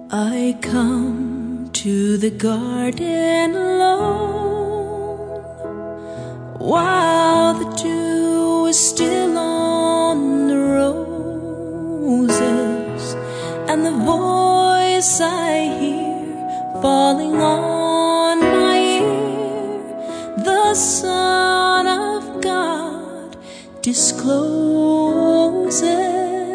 I come to the garden alone, while the dew is still on the roses, and the voice I hear falling on my ear, the Son of God discloses.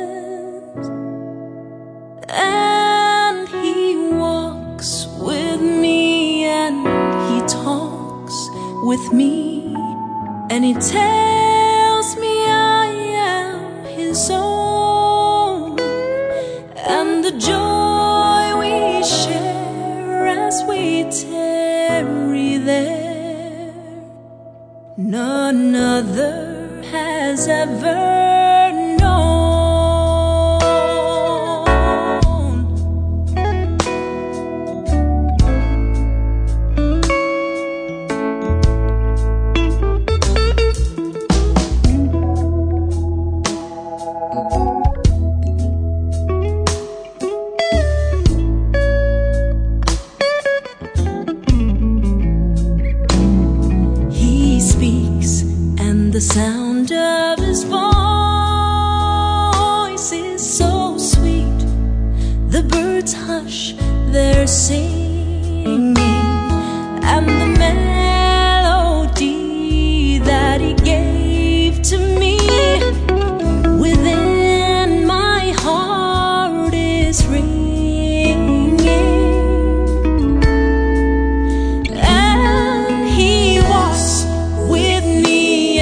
And he walks with me, and he talks with me, and he tells me I am his own, and the joy we share as we tarry there, none other has ever known. The sound of his voice is so sweet. The birds hush their singing, and the melody that he gave to me within my heart is ringing. And he walks with me,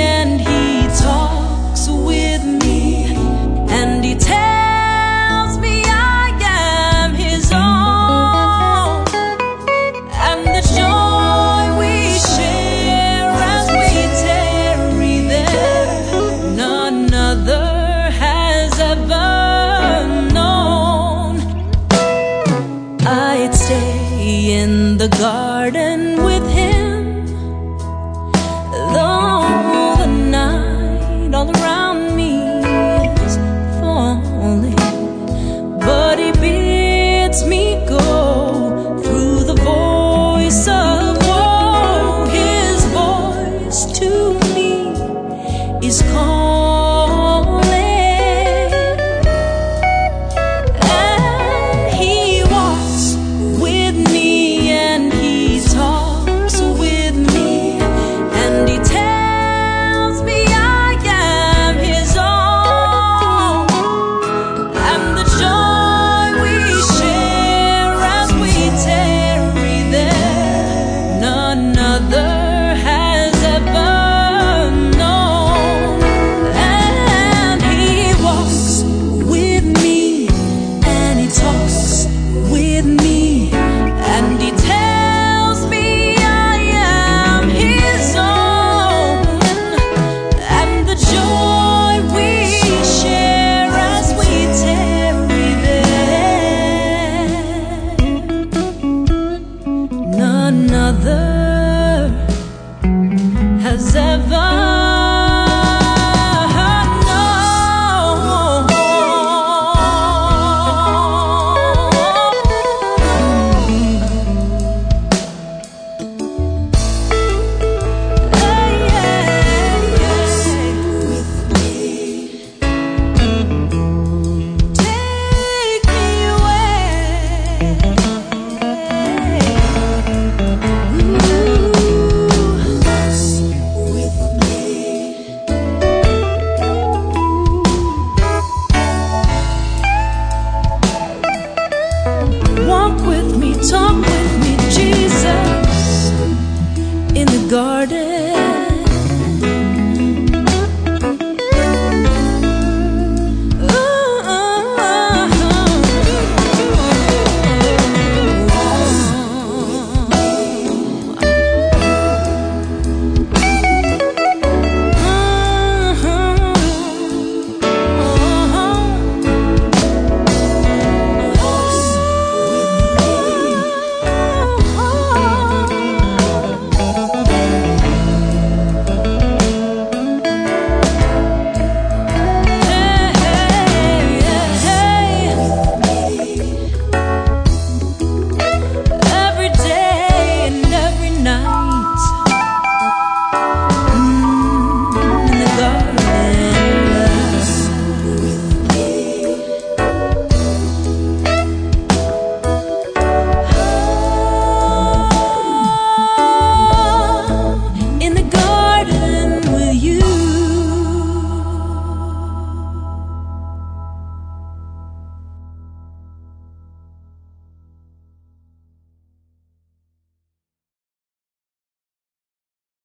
I'd stay in the garden with him, though the night all around me is falling. But he bids me go through the voice of woe. His voice to me is calling. Another has ever talk with me, Jesus, in the garden.